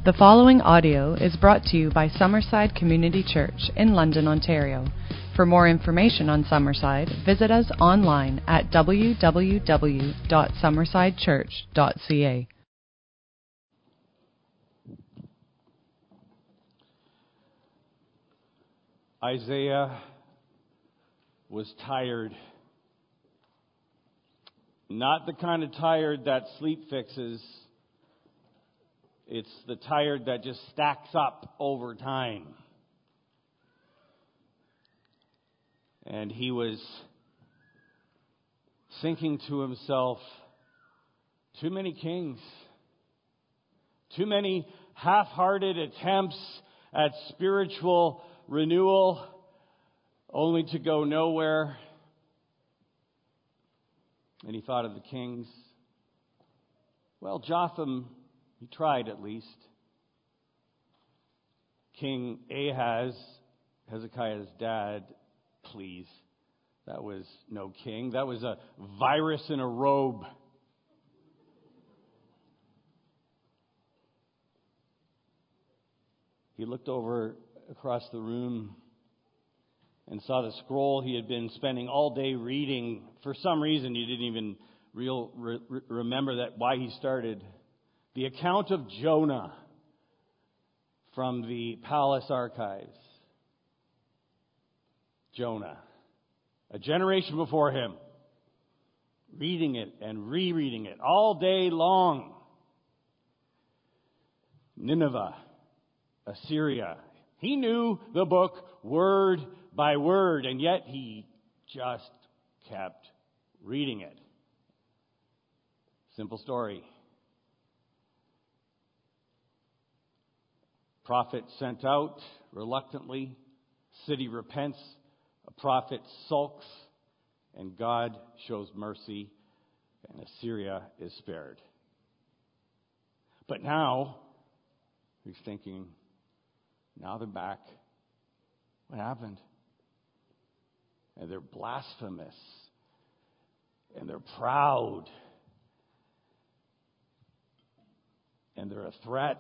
The following audio is brought to you by Summerside Community Church in London, Ontario. For more information on Summerside, visit us online at www.summersidechurch.ca. Isaiah was tired. Not the kind of tired that sleep fixes. It's the tired that just stacks up over time. And he was thinking to himself, too many kings, too many half-hearted attempts at spiritual renewal, only to go nowhere. And he thought of the kings. Well, Jotham, he tried at least. King Ahaz, Hezekiah's dad, please. That was no king. That was a virus in a robe. He looked over across the room and saw the scroll he had been spending all day reading. For some reason, he didn't even remember that why he started. The account of Jonah from the palace archives. Jonah, a generation before him, reading it and rereading it all day long. Nineveh, Assyria. He knew the book word by word, and yet he just kept reading it. Simple story. Prophet sent out reluctantly. City repents. A prophet sulks. And God shows mercy. And Assyria is spared. But now, he's thinking, now they're back. What happened? And they're blasphemous. And they're proud. And they're a threat.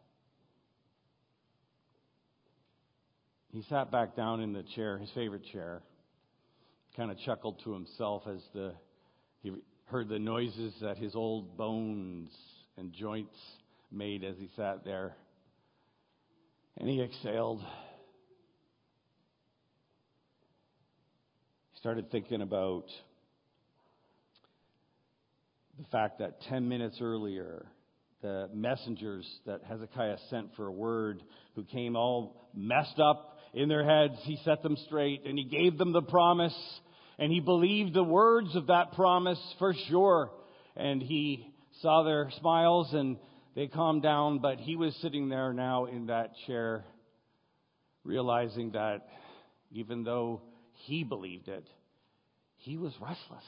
He sat back down in the chair, his favorite chair, kind of chuckled to himself as he heard the noises that his old bones and joints made as he sat there. And he exhaled. He started thinking about the fact that 10 minutes earlier, the messengers that Hezekiah sent for a word, who came all messed up in their heads, he set them straight and he gave them the promise, and he believed the words of that promise for sure. And he saw their smiles and they calmed down, but he was sitting there now in that chair, realizing that even though he believed it, he was restless.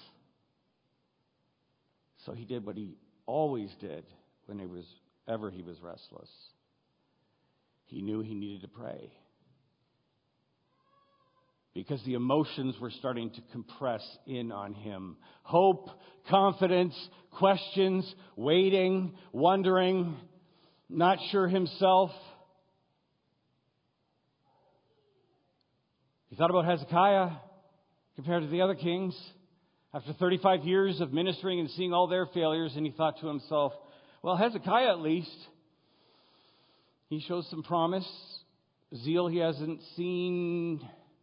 So he did what he always did whenever he was restless. He knew he needed to pray. Because the emotions were starting to compress in on him. Hope, confidence, questions, waiting, wondering, not sure himself. He thought about Hezekiah compared to the other kings. After 35 years of ministering and seeing all their failures, and he thought to himself, well, Hezekiah at least, he shows some promise, zeal he hasn't seen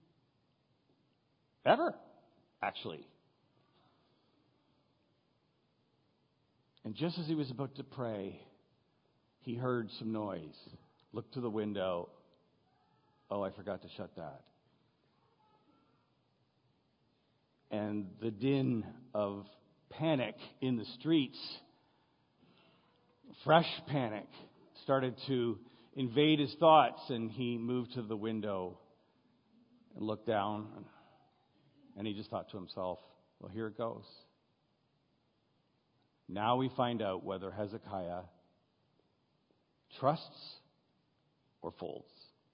ever, actually. And just as he was about to pray, he heard some noise. Looked to the window. Oh, I forgot to shut that. And the din of panic in the streets, fresh panic, started to invade his thoughts, and he moved to the window and looked down. And he just thought to himself, well, here it goes. Now we find out whether Hezekiah trusts or folds.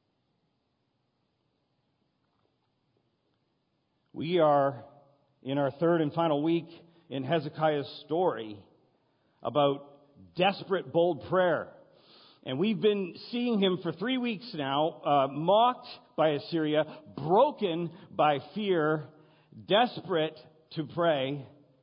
We are in our third and final week in Hezekiah's story about desperate, bold prayer. And we've been seeing him for 3 weeks now, mocked by Assyria, broken by fear, desperate to pray.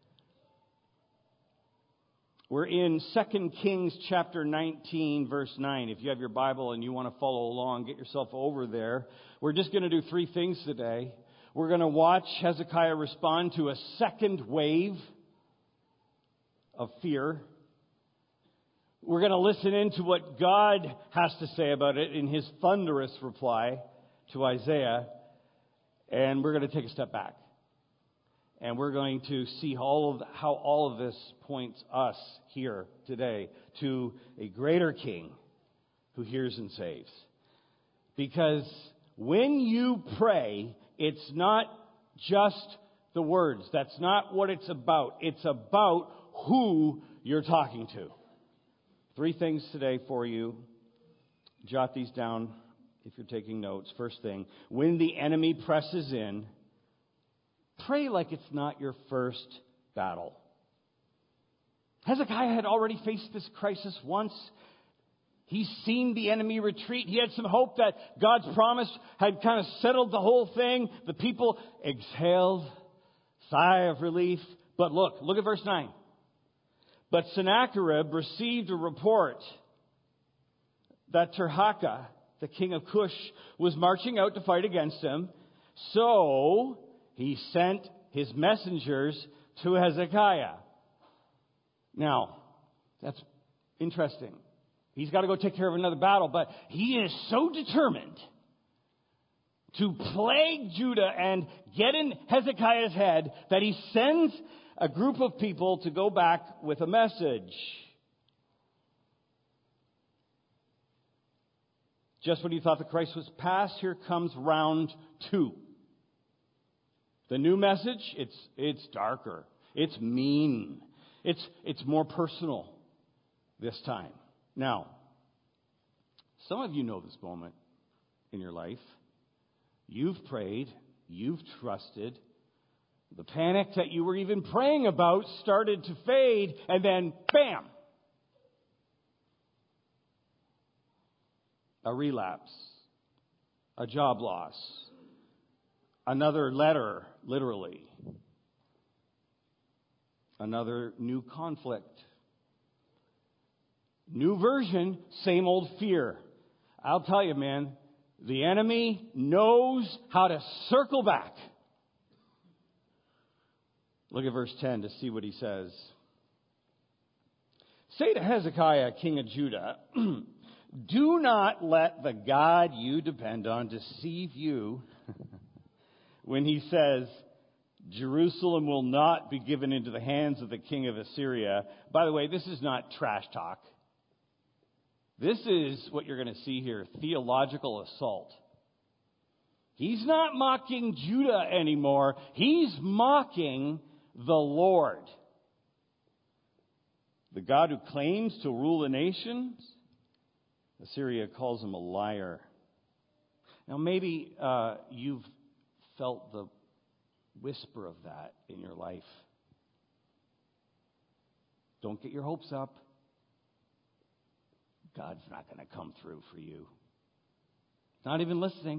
We're in 2 Kings chapter 19, verse 9. If you have your Bible and you want to follow along, get yourself over there. We're just going to do 3 things today. We're going to watch Hezekiah respond to a second wave of fear. We're going to listen into what God has to say about it in his thunderous reply to Isaiah. And we're going to take a step back. And we're going to see how all of this points us here today to a greater King who hears and saves. Because when you pray, it's not just the words. That's not what it's about. It's about who you're talking to. 3 things today for you. Jot these down if you're taking notes. First thing, when the enemy presses in, pray like it's not your first battle. Hezekiah had already faced this crisis once. He's seen the enemy retreat. He had some hope that God's promise had kind of settled the whole thing. The people exhaled, sigh of relief. But look at verse 9. But Sennacherib received a report that Tirhakah, the king of Cush, was marching out to fight against him. So he sent his messengers to Hezekiah. Now, that's interesting. He's got to go take care of another battle, but he is so determined to plague Judah and get in Hezekiah's head that he sends a group of people to go back with a message. Just when you thought the crisis was past, here comes round 2. The new message, it's darker. It's mean. It's more personal this time. Now, some of you know this moment in your life. You've prayed. You've trusted. The panic that you were even praying about started to fade, and then, bam! A relapse. A job loss. Another letter, literally. Another new conflict. New version, same old fear. I'll tell you, man, the enemy knows how to circle back. Look at verse 10 to see what he says. Say to Hezekiah, king of Judah, do not let the God you depend on deceive you when he says, Jerusalem will not be given into the hands of the king of Assyria. By the way, this is not trash talk. This is what you're going to see here, theological assault. He's not mocking Judah anymore. He's mocking the Lord. The God who claims to rule the nations. Assyria calls him a liar. Now maybe you've felt the whisper of that in your life. Don't get your hopes up. God's not going to come through for you. Not even listening.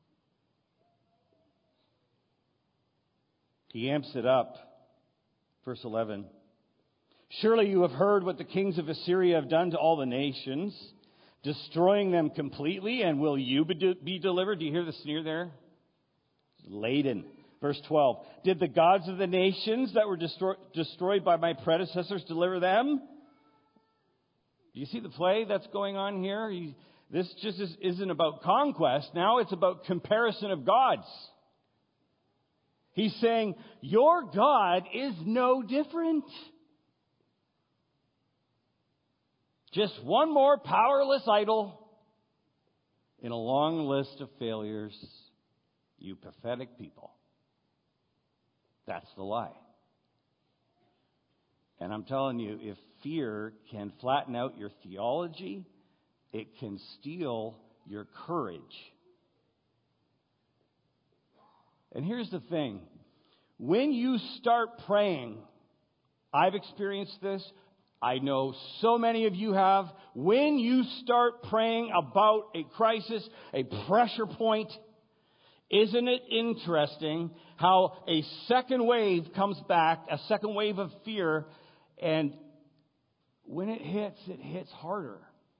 He amps it up. Verse 11. Surely you have heard what the kings of Assyria have done to all the nations, destroying them completely, and will you be delivered? Do you hear the sneer there? Laden. Verse 12. Did the gods of the nations that were destroyed by my predecessors deliver them? Do you see the play that's going on here? This just isn't about conquest. Now it's about comparison of gods. He's saying, your God is no different. Just one more powerless idol in a long list of failures. You pathetic people. That's the lie. And I'm telling you, if fear can flatten out your theology, it can steal your courage. And here's the thing. When you start praying, I've experienced this. I know so many of you have. When you start praying about a crisis, a pressure point, isn't it interesting how a second wave comes back, a second wave of fear, and when it hits harder.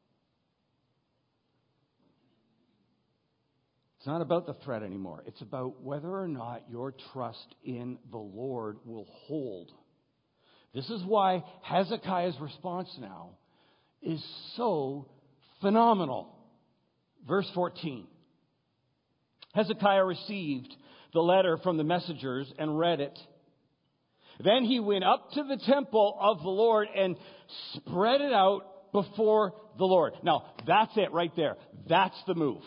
It's not about the threat anymore. It's about whether or not your trust in the Lord will hold. This is why Hezekiah's response now is so phenomenal. Verse 14. Hezekiah received the letter from the messengers and read it. Then he went up to the temple of the Lord and spread it out before the Lord. Now, that's it right there. That's the move.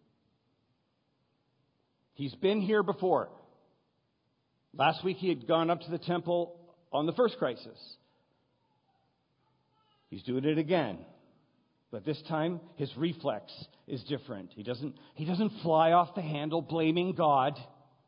He's been here before. Last week he had gone up to the temple on the first crisis. He's doing it again. But this time his reflex is different. He doesn't fly off the handle blaming God.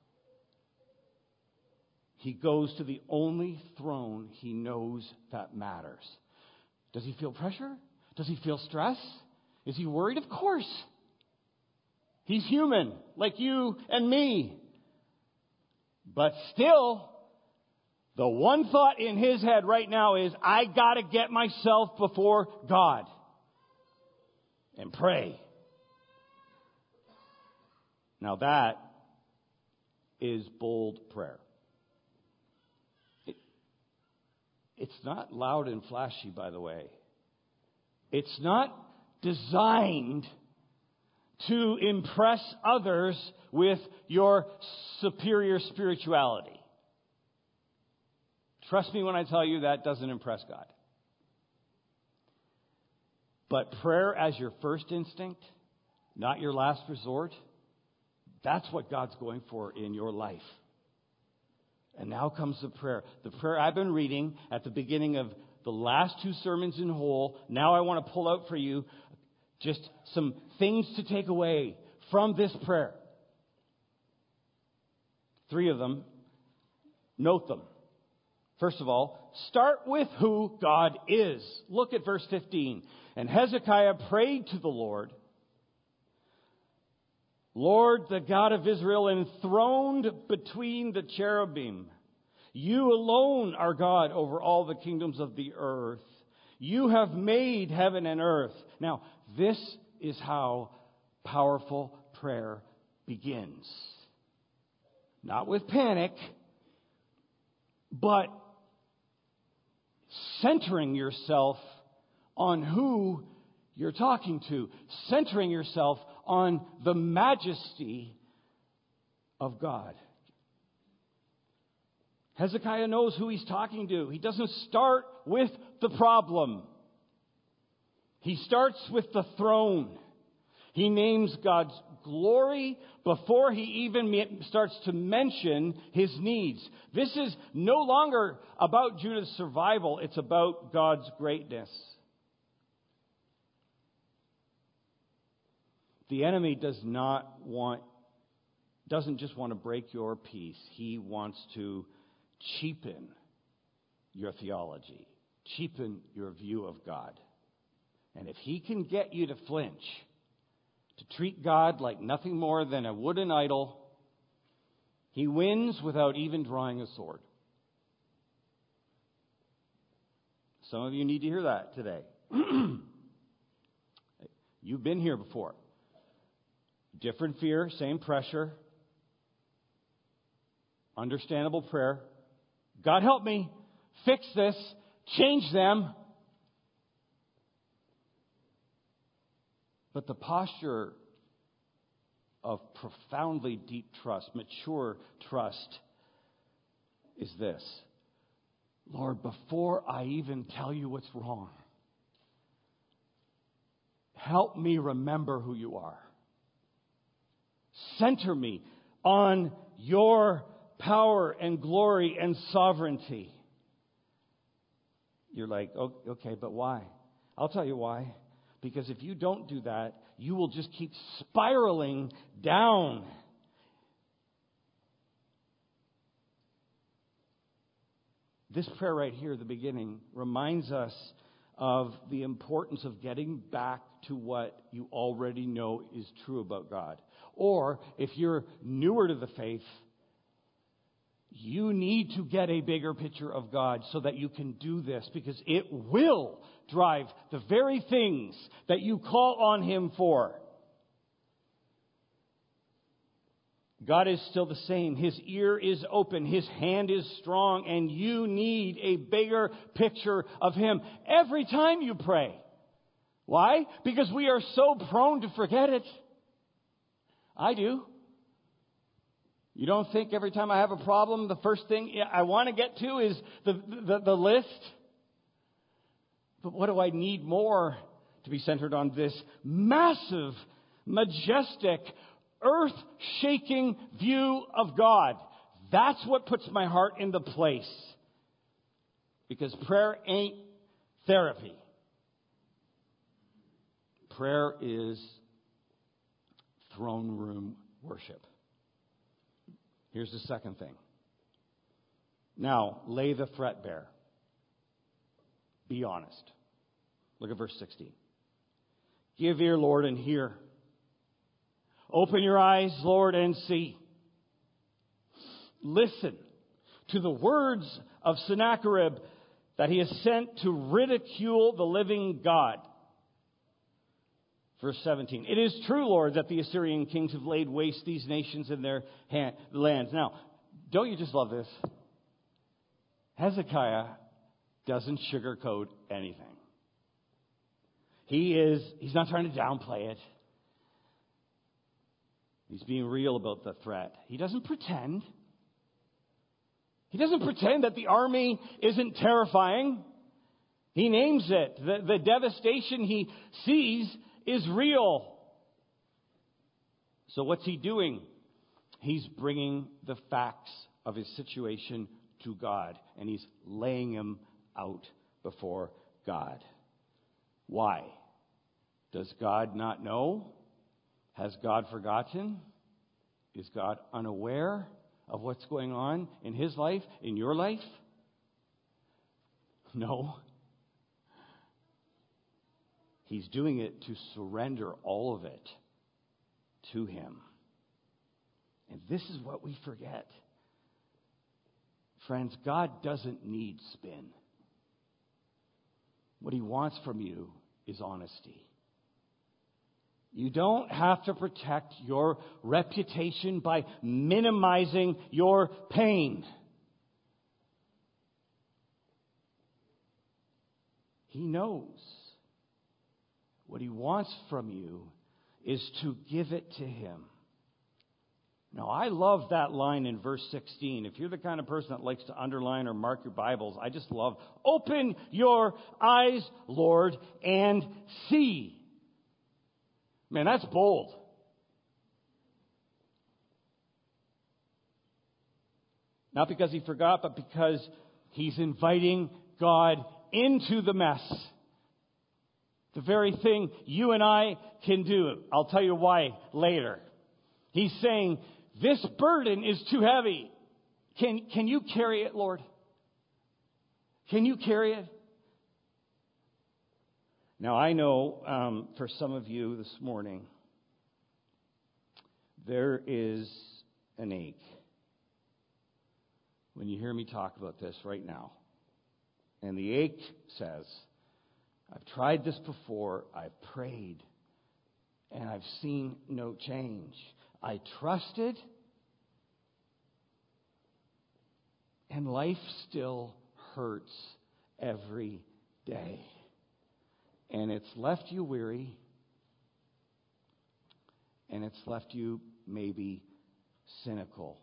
He goes to the only throne he knows that matters. Does he feel pressure? Does he feel stress? Is he worried? Of course. He's human, like you and me. But still, the one thought in his head right now is, I got to get myself before God and pray. Now that is bold prayer. It's not loud and flashy, by the way. It's not designed to impress others with your superior spirituality. Trust me when I tell you that doesn't impress God. But prayer as your first instinct, not your last resort, that's what God's going for in your life. And now comes the prayer. The prayer I've been reading at the beginning of the last two sermons in whole. Now I want to pull out for you just some things to take away from this prayer. 3 of them. Note them. First of all, start with who God is. Look at verse 15. And Hezekiah prayed to the Lord, Lord, the God of Israel, enthroned between the cherubim. You alone are God over all the kingdoms of the earth. You have made heaven and earth. Now, this is how powerful prayer begins. Not with panic, but centering yourself on who you're talking to. Centering yourself on the majesty of God. Hezekiah knows who he's talking to. He doesn't start with the problem. He starts with the throne. He names God's glory before he even starts to mention his needs. This is no longer about Judah's survival. It's about God's greatness. The enemy doesn't just want to break your peace. He wants to cheapen your theology, cheapen your view of God. And if he can get you to flinch, to treat God like nothing more than a wooden idol, he wins without even drawing a sword. Some of you need to hear that today. You've been here before. Different fear, same pressure. Understandable prayer. God help me, fix this, change them. But the posture of profoundly deep trust, mature trust, is this. Lord, before I even tell you what's wrong, help me remember who you are. Center me on your power and glory and sovereignty. You're like, oh, okay, but why? I'll tell you why. Because if you don't do that, you will just keep spiraling down. This prayer right here at the beginning reminds us of the importance of getting back to what you already know is true about God. Or if you're newer to the faith, you need to get a bigger picture of God so that you can do this, because it will drive the very things that you call on Him for. God is still the same. His ear is open. His hand is strong. And you need a bigger picture of Him every time you pray. Why? Because we are so prone to forget it. I do. You don't think every time I have a problem, the first thing I want to get to is the list? But what do I need more to be centered on this massive, majestic, earth-shaking view of God? That's what puts my heart into place. Because prayer ain't therapy. Prayer is throne room worship. Here's the second thing. Now, lay the threat bare. Be honest. Look at verse 16. Give ear, Lord, and hear. Open your eyes, Lord, and see. Listen to the words of Sennacherib that he has sent to ridicule the living God. Verse 17. It is true, Lord, that the Assyrian kings have laid waste these nations in their lands. Now, don't you just love this? Hezekiah doesn't sugarcoat anything. He's not trying to downplay it. He's being real about the threat. He doesn't pretend. He doesn't pretend that the army isn't terrifying. He names it. The devastation he sees is real. So what's he doing? He's bringing the facts of his situation to God, and he's laying them out before God. Why? Does God not know? Has God forgotten? Is God unaware of what's going on in his life, in your life? No. He's doing it to surrender all of it to Him. And this is what we forget. Friends, God doesn't need spin. What He wants from you is honesty. You don't have to protect your reputation by minimizing your pain. He knows. What He wants from you is to give it to Him. Now, I love that line in verse 16. If you're the kind of person that likes to underline or mark your Bibles, I just love, open your eyes, Lord, and see. Man, that's bold. Not because He forgot, but because He's inviting God into the mess. The very thing you and I can do. I'll tell you why later. He's saying, this burden is too heavy. Can you carry it, Lord? Can you carry it? Now, I know for some of you this morning, there is an ache when you hear me talk about this right now. And the ache says, I've tried this before, I've prayed, and I've seen no change. I trusted, and life still hurts every day. And it's left you weary, and it's left you maybe cynical.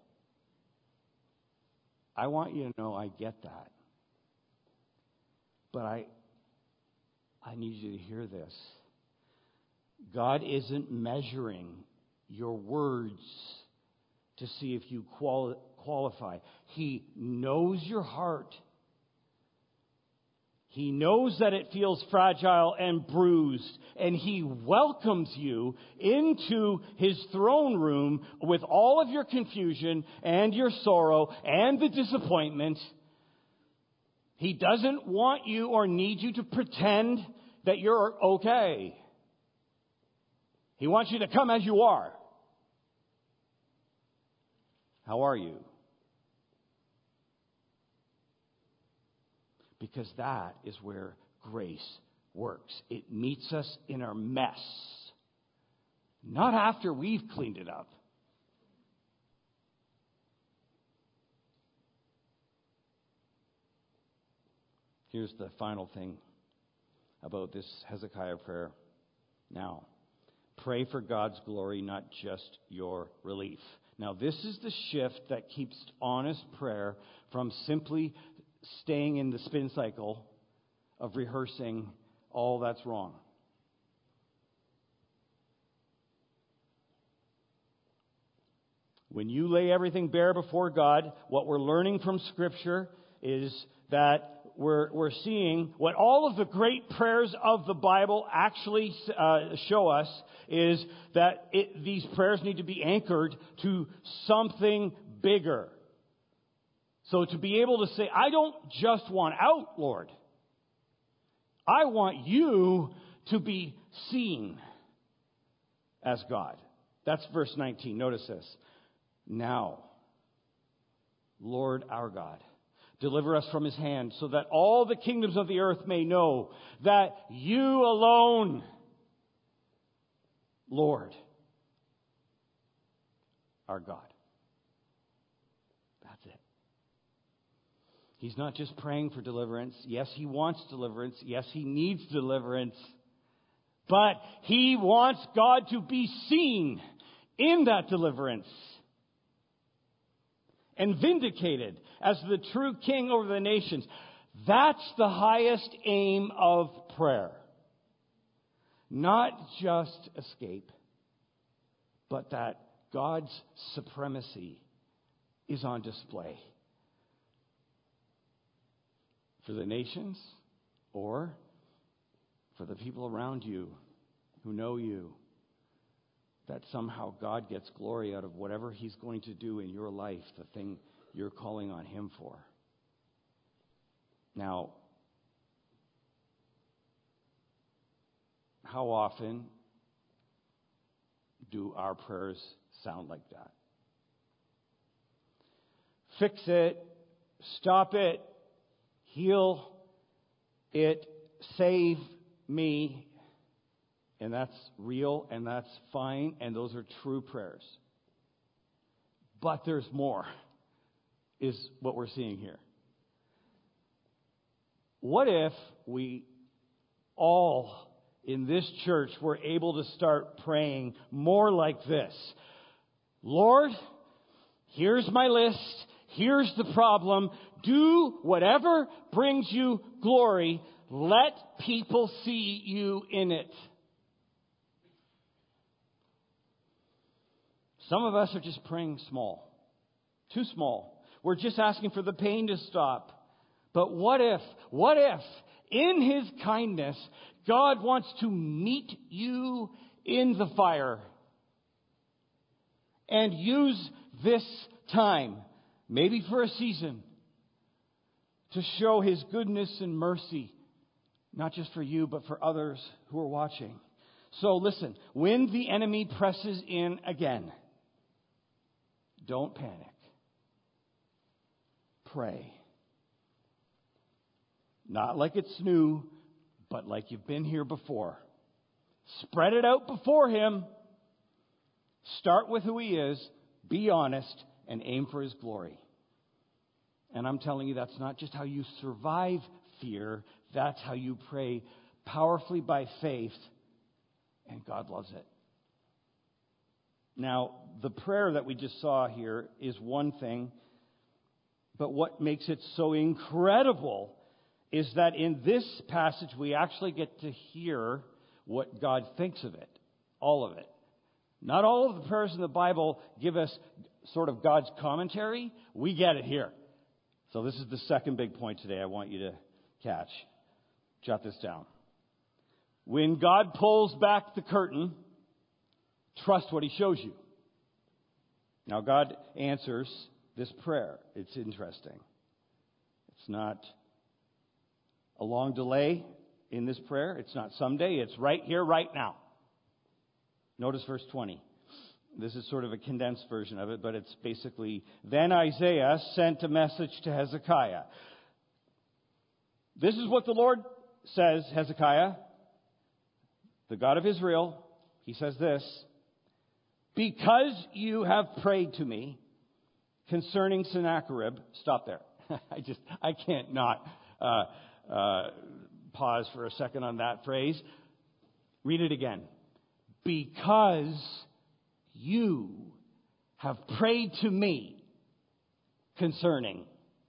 I want you to know I get that. But I need you to hear this. God isn't measuring your words to see if you qualify. He knows your heart. He knows that it feels fragile and bruised, and He welcomes you into His throne room with all of your confusion and your sorrow and the disappointment. He doesn't want you or need you to pretend that you're okay. He wants you to come as you are. How are you? Because that is where grace works. It meets us in our mess. Not after we've cleaned it up. Here's the final thing about this Hezekiah prayer. Now, pray for God's glory, not just your relief. Now, this is the shift that keeps honest prayer from simply staying in the spin cycle of rehearsing all that's wrong. When you lay everything bare before God, what we're learning from Scripture is that we're seeing what all of the great prayers of the Bible actually show us is that these prayers need to be anchored to something bigger. So to be able to say, I don't just want out, Lord. I want you to be seen as God. That's verse 19. Notice this. Now, Lord our God, deliver us from his hand, so that all the kingdoms of the earth may know that you alone, Lord, are God. That's it. He's not just praying for deliverance. Yes, he wants deliverance. Yes, he needs deliverance. But he wants God to be seen in that deliverance and vindicated as the true king over the nations. That's the highest aim of prayer. Not just escape, but that God's supremacy is on display for the nations or for the people around you who know you. That somehow God gets glory out of whatever he's going to do in your life, the thing you're calling on him for. Now, how often do our prayers sound like that? Fix it, stop it, heal it, save me. And that's real, and that's fine, and those are true prayers. But there's more, is what we're seeing here. What if we all in this church were able to start praying more like this? Lord, here's my list. Here's the problem. Do whatever brings you glory. Let people see you in it. Some of us are just praying small. Too small. We're just asking for the pain to stop. But what if, in his kindness, God wants to meet you in the fire and use this time, maybe for a season, to show his goodness and mercy, not just for you, but for others who are watching. So listen, when the enemy presses in again, don't panic. Pray. Not like it's new, but like you've been here before. Spread it out before him. Start with who he is. Be honest and aim for his glory. And I'm telling you, that's not just how you survive fear. That's how you pray powerfully by faith. And God loves it. Now, the prayer that we just saw here is one thing, but what makes it so incredible is that in this passage we actually get to hear what God thinks of it, all of it. Not all of the prayers in the Bible give us sort of God's commentary. We get it here. So this is the second big point today I want you to catch. Jot this down. When God pulls back the curtain, trust what he shows you. Now, God answers this prayer. It's interesting. It's not a long delay in this prayer. It's not someday. It's right here, right now. Notice verse 20. This is sort of a condensed version of it, but it's basically, then Isaiah sent a message to Hezekiah. This is what the Lord says, Hezekiah, the God of Israel. He says this, because you have prayed to me concerning Sennacherib. Stop there. I can't not pause for a second on that phrase. Read it again. Because you have prayed to me concerning.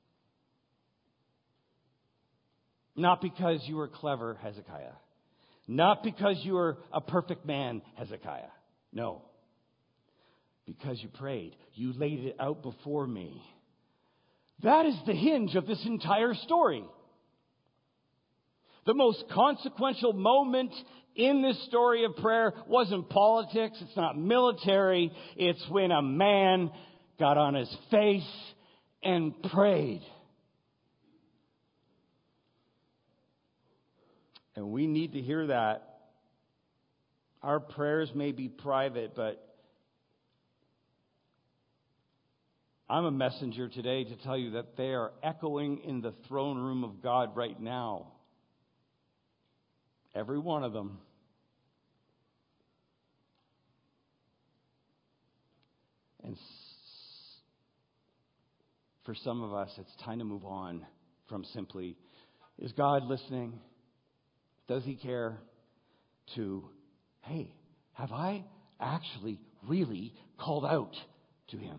Not because you were clever, Hezekiah. Not because you were a perfect man, Hezekiah. No. Because you prayed. You laid it out before me. That is the hinge of this entire story. The most consequential moment in this story of prayer wasn't politics. It's not military. It's when a man got on his face and prayed. And we need to hear that. Our prayers may be private, but I'm a messenger today to tell you that they are echoing in the throne room of God right now. Every one of them. And for some of us, it's time to move on from simply, is God listening? Does he care? To, hey, have I actually really called out to him?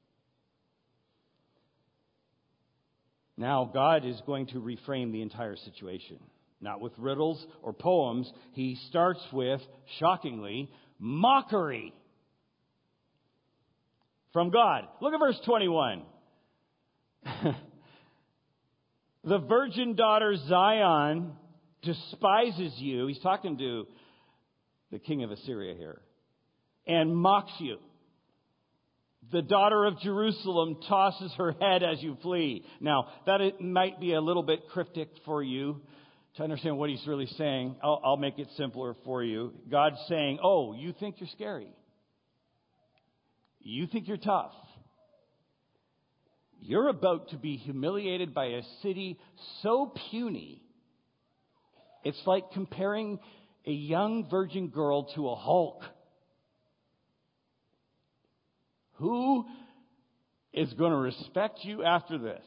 Now, God is going to reframe the entire situation. Not with riddles or poems. He starts with, shockingly, mockery from God. Look at verse 21. The virgin daughter Zion despises you. He's talking to the king of Assyria here. And mocks you. The daughter of Jerusalem tosses her head as you flee. Now, that it might be a little bit cryptic for you to understand what he's really saying. I'll make it simpler for you. God's saying, oh, you think you're scary. You think you're tough. You're about to be humiliated by a city so puny. It's like comparing a young virgin girl to a Hulk. Who is going to respect you after this?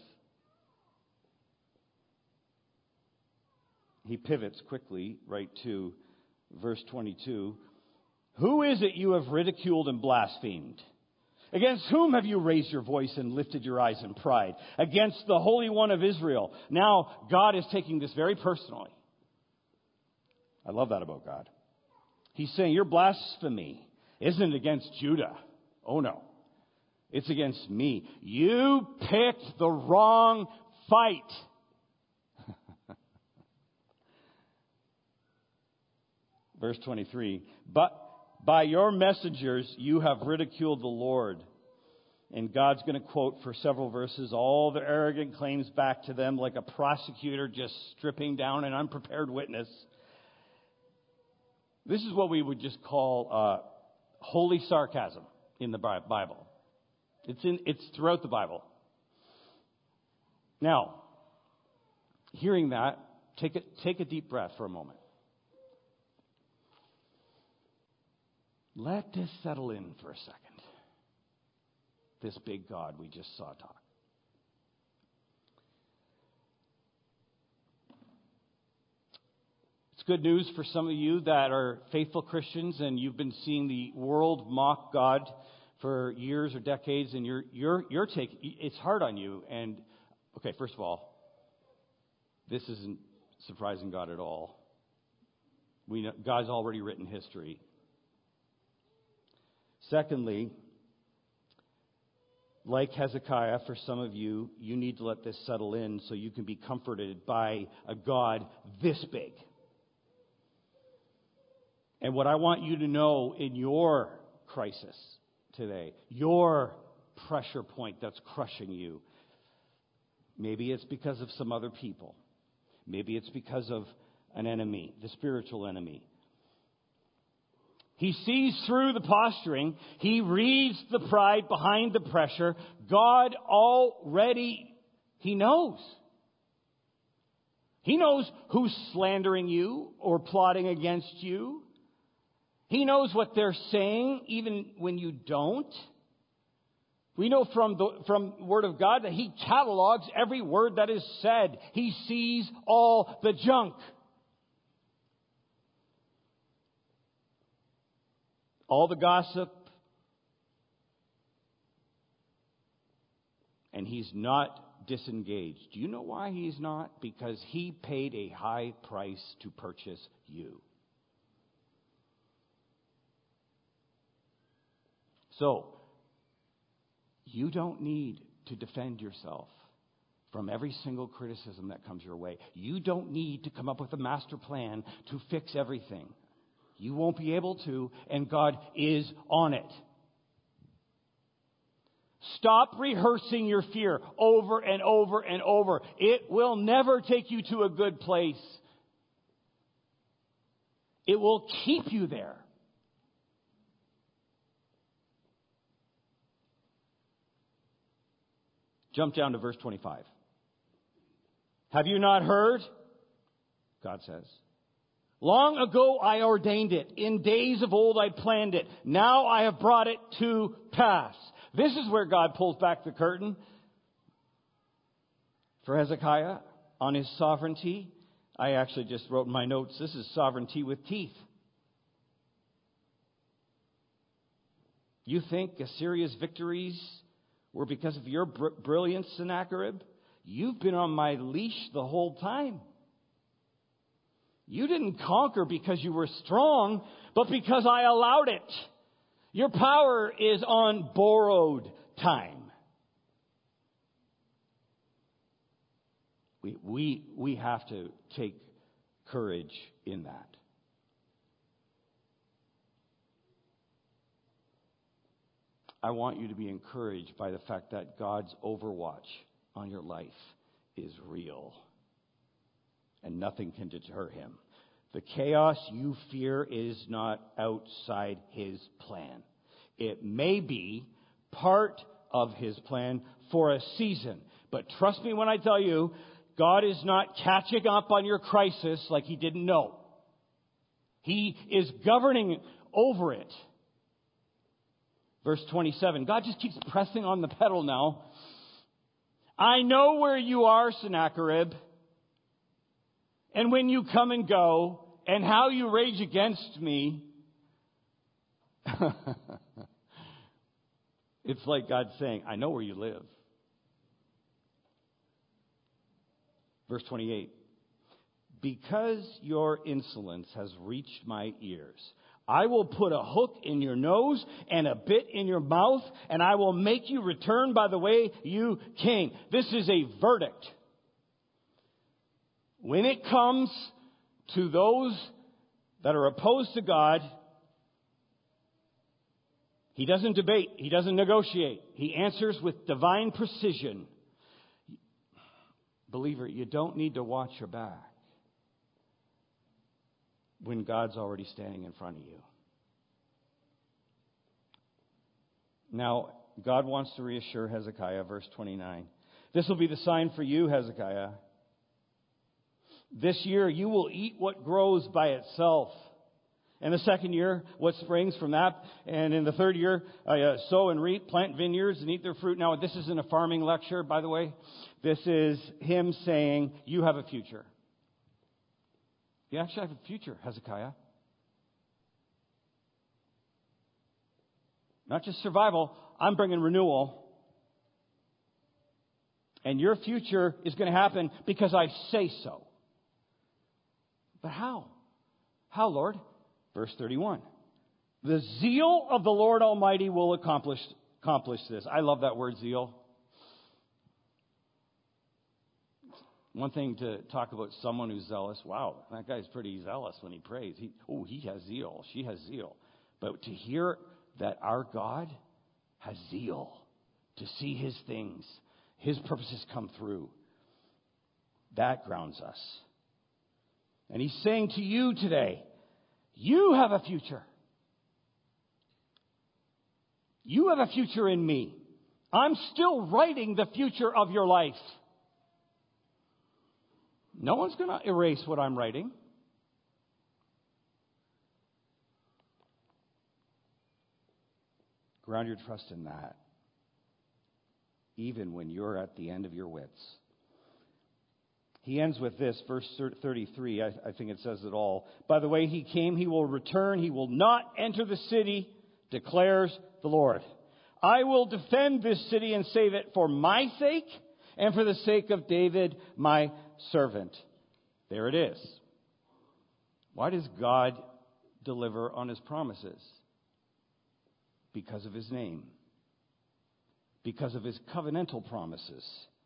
He pivots quickly right to verse 22. Who is it you have ridiculed and blasphemed? Against whom have you raised your voice and lifted your eyes in pride? Against the Holy One of Israel. Now, God is taking this very personally. I love that about God. He's saying, your blasphemy isn't against Judah. Oh, no. It's against me. You picked the wrong fight. Verse 23. But by your messengers you have ridiculed the Lord. And God's going to quote for several verses all the arrogant claims back to them like a prosecutor just stripping down an unprepared witness. This is what we would just call holy sarcasm in the Bible. It's throughout the Bible. Now, hearing that, take a deep breath for a moment. Let this settle in for a second. This big God we just saw talk. It's good news for some of you that are faithful Christians and you've been seeing the world mock God for years or decades, and your take, it's hard on you. And okay, first of all, this isn't surprising God at all. We know God's already written history. Secondly, like Hezekiah, for some of you, you need to let this settle in so you can be comforted by a God this big. And what I want you to know in your crisis today, your pressure point that's crushing you, maybe it's because of some other people. Maybe it's because of an enemy, the spiritual enemy. He sees through the posturing. He reads the pride behind the pressure. God already, He knows. He knows who's slandering you or plotting against you. He knows what they're saying even when you don't. We know from the Word of God that He catalogs every word that is said. He sees all the junk. All the gossip. And He's not disengaged. Do you know why He's not? Because He paid a high price to purchase you. So, you don't need to defend yourself from every single criticism that comes your way. You don't need to come up with a master plan to fix everything. You won't be able to, and God is on it. Stop rehearsing your fear over and over and over. It will never take you to a good place. It will keep you there. Jump down to verse 25. Have you not heard? God says. Long ago I ordained it. In days of old I planned it. Now I have brought it to pass. This is where God pulls back the curtain for Hezekiah on his sovereignty. I actually just wrote in my notes, this is sovereignty with teeth. You think Assyria's victories were because of your brilliance, Sennacherib? You've been on my leash the whole time. You didn't conquer because you were strong, but because I allowed it. Your power is on borrowed time. We have to take courage in that. I want you to be encouraged by the fact that God's overwatch on your life is real. And nothing can deter Him. The chaos you fear is not outside His plan. It may be part of His plan for a season. But trust me when I tell you, God is not catching up on your crisis like He didn't know. He is governing over it. Verse 27, God just keeps pressing on the pedal now. I know where you are, Sennacherib, and when you come and go, and how you rage against me. It's like God saying, I know where you live. Verse 28, because your insolence has reached my ears, I will put a hook in your nose and a bit in your mouth, and I will make you return by the way you came. This is a verdict. When it comes to those that are opposed to God, He doesn't debate. He doesn't negotiate. He answers with divine precision. Believer, you don't need to watch your back when God's already standing in front of you. Now, God wants to reassure Hezekiah, verse 29. This will be the sign for you, Hezekiah. This year you will eat what grows by itself. In the second year, what springs from that. And in the third year, sow and reap, plant vineyards and eat their fruit. Now, this isn't a farming lecture, by the way. This is Him saying, you have a future. You actually have a future, Hezekiah. Not just survival. I'm bringing renewal. And your future is going to happen because I say so. But how? How, Lord? Verse 31. The zeal of the Lord Almighty will accomplish this. I love that word, zeal. One thing to talk about someone who's zealous. Wow, that guy's pretty zealous when he prays. He has zeal. She has zeal. But to hear that our God has zeal to see His things, His purposes come through, that grounds us. And he's saying to you today, you have a future. You have a future in me. I'm still writing the future of your life. No one's going to erase what I'm writing. Ground your trust in that, even when you're at the end of your wits. He ends with this, verse 33, I think it says it all. By the way he came, he will return. He will not enter the city, declares the Lord. I will defend this city and save it for my sake and for the sake of David, my servant. There it is. Why does God deliver on his promises? Because of his name. Because of his covenantal promises.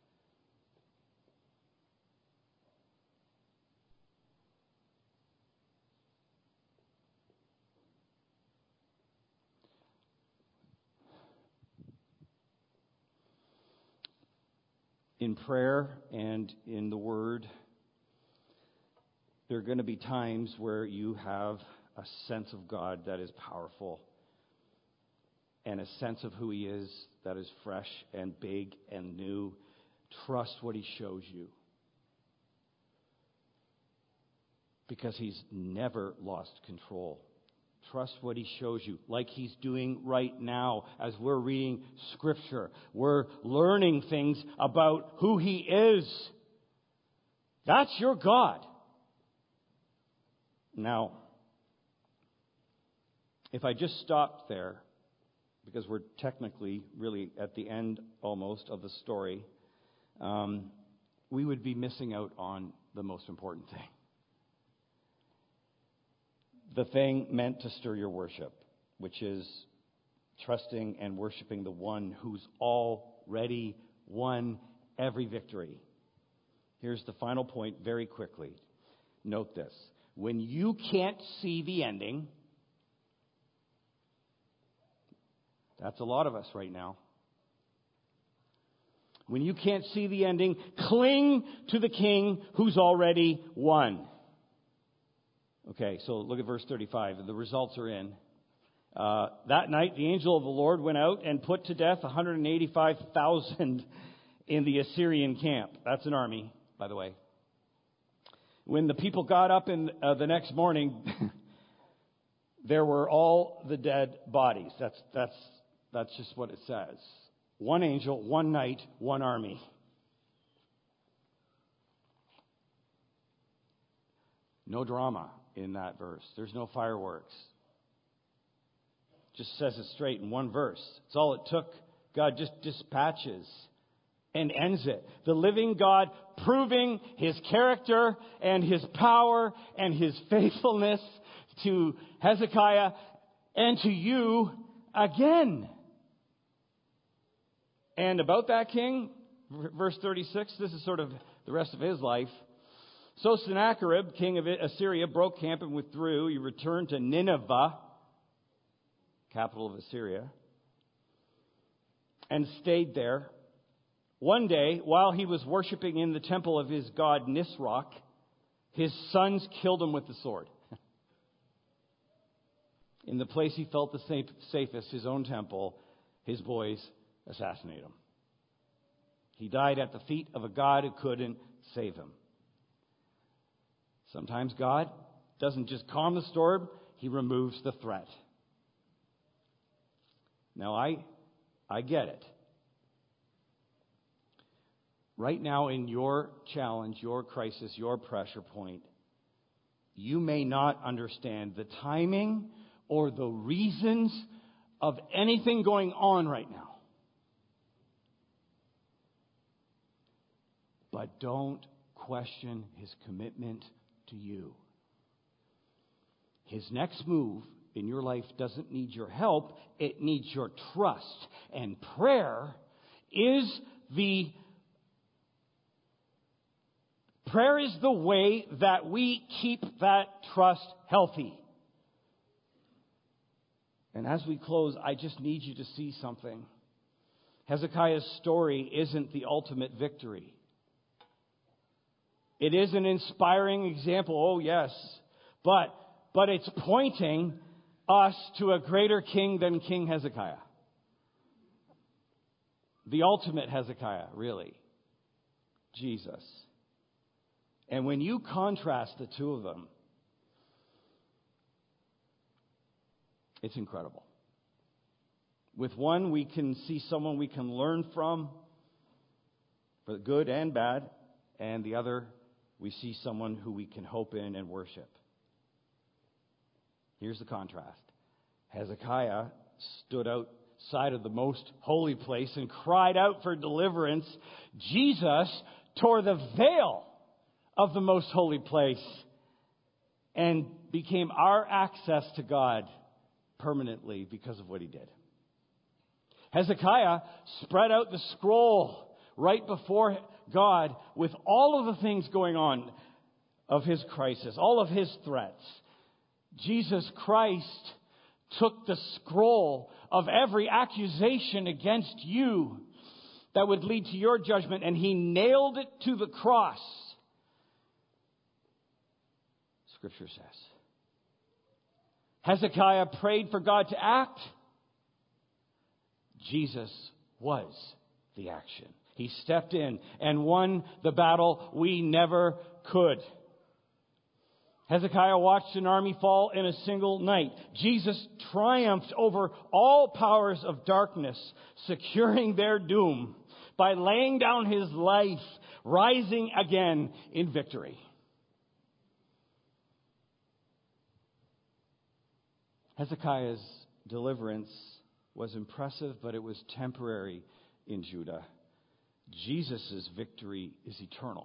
In prayer and in the Word, there are going to be times where you have a sense of God that is powerful and a sense of who He is that is fresh and big and new. Trust what He shows you, because He's never lost control. Trust what He shows you, like He's doing right now as we're reading Scripture. We're learning things about who He is. That's your God. Now, if I just stopped there, because we're technically really at the end almost of the story, we would be missing out on the most important thing. The thing meant to stir your worship, which is trusting and worshiping the one who's already won every victory. Here's the final point very quickly. Note this. When you can't see the ending, that's a lot of us right now. When you can't see the ending, cling to the King who's already won. Okay, so look at verse 35. The results are in. That night, the angel of the Lord went out and put to death 185,000 in the Assyrian camp. That's an army, by the way. When the people got up in the next morning, there were all the dead bodies. That's just what it says. One angel, one night, one army. No drama in that verse. There's no fireworks. Just says it straight in one verse. It's all it took. God just dispatches and ends it. The living God proving His character and His power and His faithfulness to Hezekiah and to you again. And about that king, verse 36, this is sort of the rest of his life. So Sennacherib, king of Assyria, broke camp and withdrew. He returned to Nineveh, capital of Assyria, and stayed there. One day, while he was worshiping in the temple of his god Nisroch, his sons killed him with the sword. In the place he felt the safest, his own temple, his boys assassinate him. He died at the feet of a God who couldn't save him. Sometimes God doesn't just calm the storm, He removes the threat. Now, I get it. Right now in your challenge, your crisis, your pressure point, you may not understand the timing or the reasons of anything going on right now. But don't question His commitment to you. His next move in your life doesn't need your help, it needs your trust. And prayer is the way that we keep that trust healthy. And as we close, I just need you to see something. Hezekiah's story isn't the ultimate victory. It is an inspiring example, oh yes. But it's pointing us to a greater king than King Hezekiah. The ultimate Hezekiah, really. Jesus. And when you contrast the two of them, it's incredible. With one, we can see someone we can learn from, for the good and bad, and the other, we see someone who we can hope in and worship. Here's the contrast. Hezekiah stood outside of the most holy place and cried out for deliverance. Jesus tore the veil of the most holy place and became our access to God permanently because of what he did. Hezekiah spread out the scroll right before God with all of the things going on of his crisis, all of his threats. Jesus Christ took the scroll of every accusation against you that would lead to your judgment, and he nailed it to the cross. Scripture says. Hezekiah prayed for God to act. Jesus was the action. He stepped in and won the battle we never could. Hezekiah watched an army fall in a single night. Jesus triumphed over all powers of darkness, securing their doom by laying down his life, rising again in victory. Hezekiah's deliverance was impressive, but it was temporary in Judah. Jesus' victory is eternal.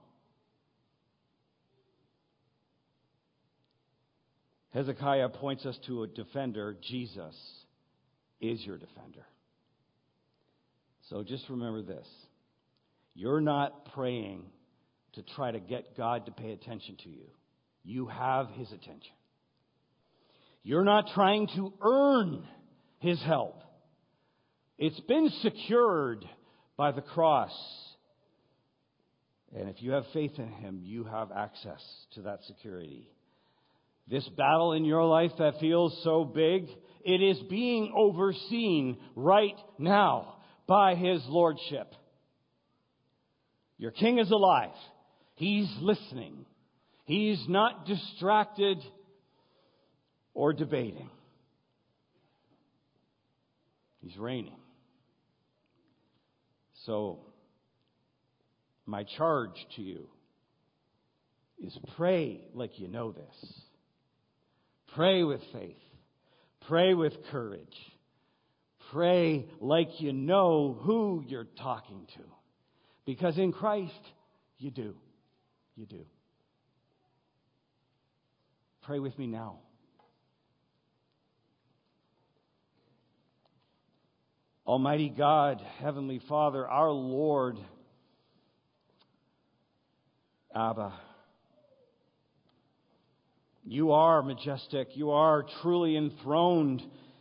Hezekiah points us to a defender. Jesus is your defender. So just remember this. You're not praying to try to get God to pay attention to you. You have his attention. You're not trying to earn his help. It's been secured by the cross. And if you have faith in him, you have access to that security. This battle in your life that feels so big, it is being overseen right now by his lordship. Your king is alive. He's listening. He's not distracted or debating. He's reigning. So, my charge to you is pray like you know this. Pray with faith. Pray with courage. Pray like you know who you're talking to. Because in Christ, you do. You do. Pray with me now. Almighty God, Heavenly Father, our Lord, Abba, you are majestic. You are truly enthroned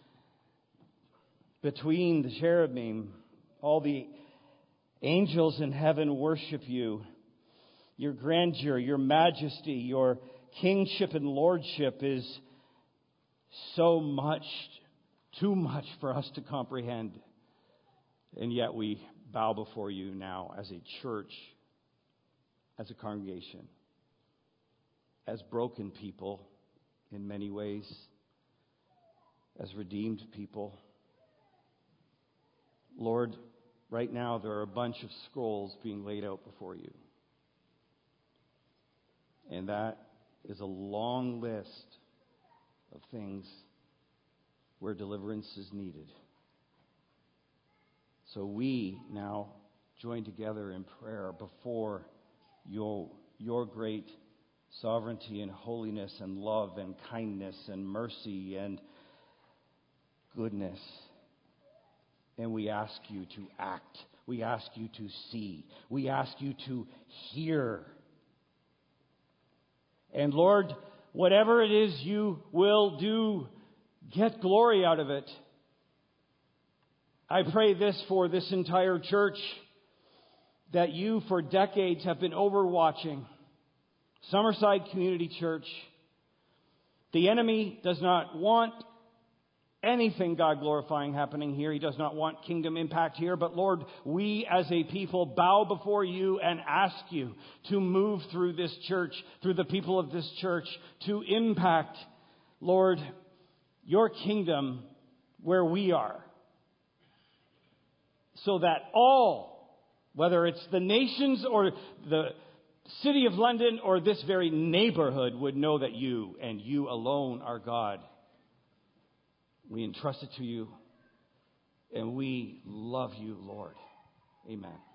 between the cherubim. All the angels in heaven worship you. Your grandeur, your majesty, your kingship and lordship is so much, too much for us to comprehend. And yet we bow before you now as a church, as a congregation, as broken people in many ways, as redeemed people. Lord, right now there are a bunch of scrolls being laid out before you. And that is a long list of things where deliverance is needed. So we now join together in prayer before your great sovereignty and holiness and love and kindness and mercy and goodness. And we ask you to act. We ask you to see. We ask you to hear. And Lord, whatever it is you will do, get glory out of it. I pray this for this entire church, that you for decades have been overwatching. Summerside Community Church, the enemy does not want anything God-glorifying happening here. He does not want kingdom impact here. But Lord, we as a people bow before you and ask you to move through this church, through the people of this church, to impact, Lord, your kingdom where we are. So that all, whether it's the nations or the city of London or this very neighborhood, would know that you and you alone are God. We entrust it to you, and we love you, Lord. Amen.